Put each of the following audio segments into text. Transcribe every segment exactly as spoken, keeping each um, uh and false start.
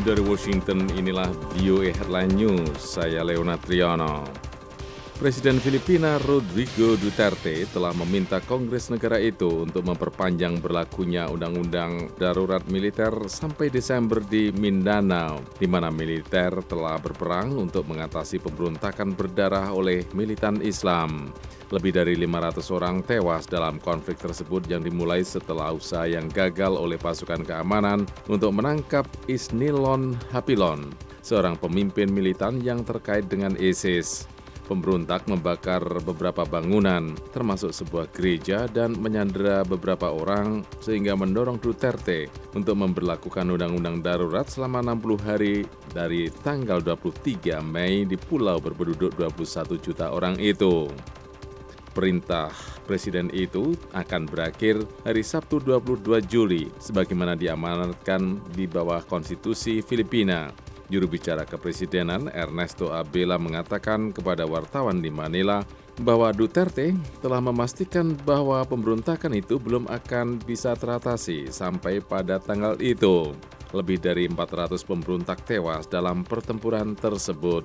Dari Washington, inilah V O A Headline News. Saya Leonard Triano. Presiden Filipina Rodrigo Duterte telah meminta Kongres negara itu untuk memperpanjang berlakunya Undang-Undang Darurat Militer sampai Desember di Mindanao, di mana militer telah berperang untuk mengatasi pemberontakan berdarah oleh militan Islam. Lebih dari lima ratus orang tewas dalam konflik tersebut yang dimulai setelah usaha yang gagal oleh pasukan keamanan untuk menangkap Isnilon Hapilon, seorang pemimpin militan yang terkait dengan ISIS. Pemberontak membakar beberapa bangunan, termasuk sebuah gereja, dan menyandera beberapa orang sehingga mendorong Duterte untuk memberlakukan undang-undang darurat selama enam puluh hari dari tanggal dua puluh tiga Mei di pulau berpenduduk dua puluh satu juta orang itu. Perintah presiden itu akan berakhir hari Sabtu dua puluh dua Juli sebagaimana diamanatkan di bawah konstitusi Filipina. Juru bicara kepresidenan Ernesto Abela mengatakan kepada wartawan di Manila bahwa Duterte telah memastikan bahwa pemberontakan itu belum akan bisa teratasi sampai pada tanggal itu. Lebih dari empat ratus pemberontak tewas dalam pertempuran tersebut.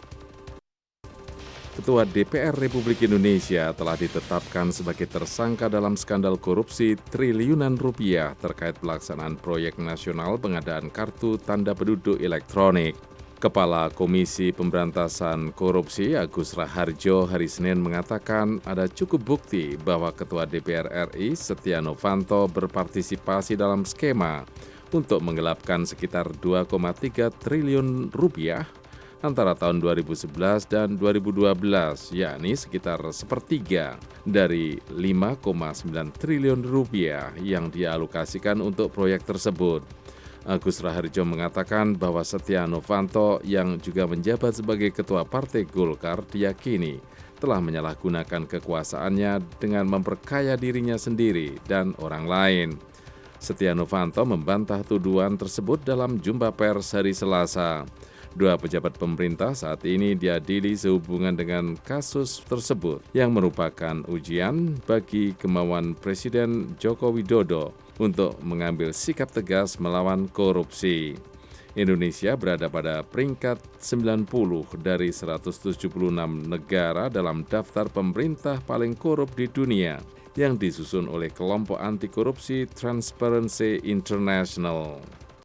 Ketua D P R Republik Indonesia telah ditetapkan sebagai tersangka dalam skandal korupsi triliunan rupiah terkait pelaksanaan proyek nasional pengadaan kartu tanda penduduk elektronik. Kepala Komisi Pemberantasan Korupsi Agus Raharjo hari Senin mengatakan ada cukup bukti bahwa Ketua D P R R I Setia Novanto berpartisipasi dalam skema untuk menggelapkan sekitar dua koma tiga triliun rupiah antara tahun dua ribu sebelas dan dua ribu dua belas, yakni sekitar sepertiga dari lima koma sembilan triliun rupiah yang dialokasikan untuk proyek tersebut. Agus Raharjo mengatakan bahwa Setia Novanto yang juga menjabat sebagai Ketua Partai Golkar diyakini telah menyalahgunakan kekuasaannya dengan memperkaya dirinya sendiri dan orang lain. Setia Novanto membantah tuduhan tersebut dalam jumpa pers hari Selasa. Dua pejabat pemerintah saat ini diadili sehubungan dengan kasus tersebut yang merupakan ujian bagi kemauan Presiden Joko Widodo untuk mengambil sikap tegas melawan korupsi. Indonesia berada pada peringkat sembilan puluh dari seratus tujuh puluh enam negara dalam daftar pemerintah paling korup di dunia yang disusun oleh kelompok anti korupsi Transparency International.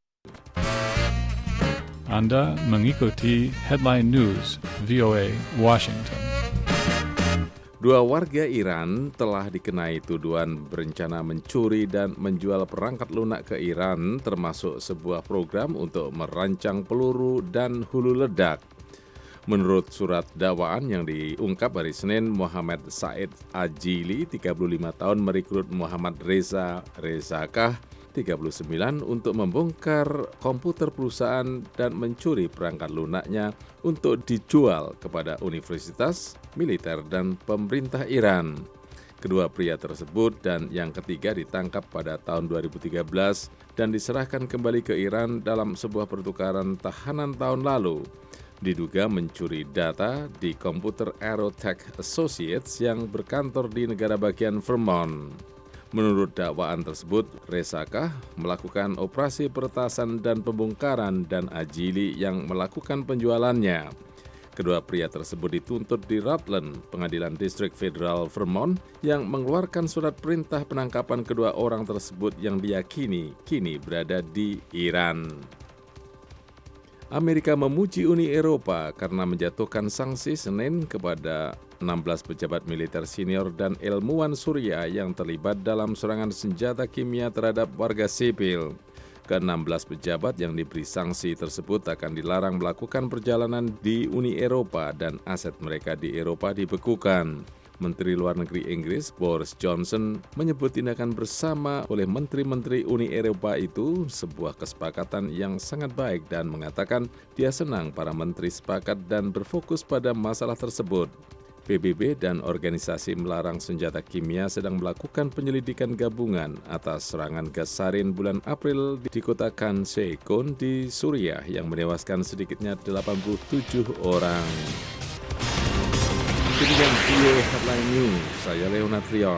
Anda mengikuti Headline News V O A Washington. Dua warga Iran telah dikenai tuduhan berencana mencuri dan menjual perangkat lunak ke Iran, termasuk sebuah program untuk merancang peluru dan hulu ledak. Menurut surat dakwaan yang diungkap hari Senin, Muhammad Said Ajili, tiga puluh lima tahun, merekrut Muhammad Reza Rezakah, tiga puluh sembilan, untuk membongkar komputer perusahaan dan mencuri perangkat lunaknya untuk dijual kepada universitas, militer, dan pemerintah Iran. Kedua pria tersebut dan yang ketiga ditangkap pada tahun dua ribu tiga belas dan diserahkan kembali ke Iran dalam sebuah pertukaran tahanan tahun lalu. Diduga mencuri data di komputer Aerotech Associates yang berkantor di negara bagian Vermont. Menurut dakwaan tersebut, Rezakah melakukan operasi peretasan dan pembongkaran dan Ajili yang melakukan penjualannya. Kedua pria tersebut dituntut di Rutland, Pengadilan Distrik Federal Vermont, yang mengeluarkan surat perintah penangkapan kedua orang tersebut yang diyakini kini berada di Iran. Amerika memuji Uni Eropa karena menjatuhkan sanksi Senin kepada enam belas pejabat militer senior dan ilmuwan Suriah yang terlibat dalam serangan senjata kimia terhadap warga sipil. Ke enam belas pejabat yang diberi sanksi tersebut akan dilarang melakukan perjalanan di Uni Eropa dan aset mereka di Eropa dibekukan. Menteri Luar Negeri Inggris Boris Johnson menyebut tindakan bersama oleh menteri-menteri Uni Eropa itu sebuah kesepakatan yang sangat baik dan mengatakan dia senang para menteri sepakat dan berfokus pada masalah tersebut. P B B dan organisasi melarang senjata kimia sedang melakukan penyelidikan gabungan atas serangan gas sarin bulan April di kota Khan Sheikhoun di Suriah yang menewaskan sedikitnya delapan puluh tujuh orang. Demikian V O A Headline News, saya Leonard Triano.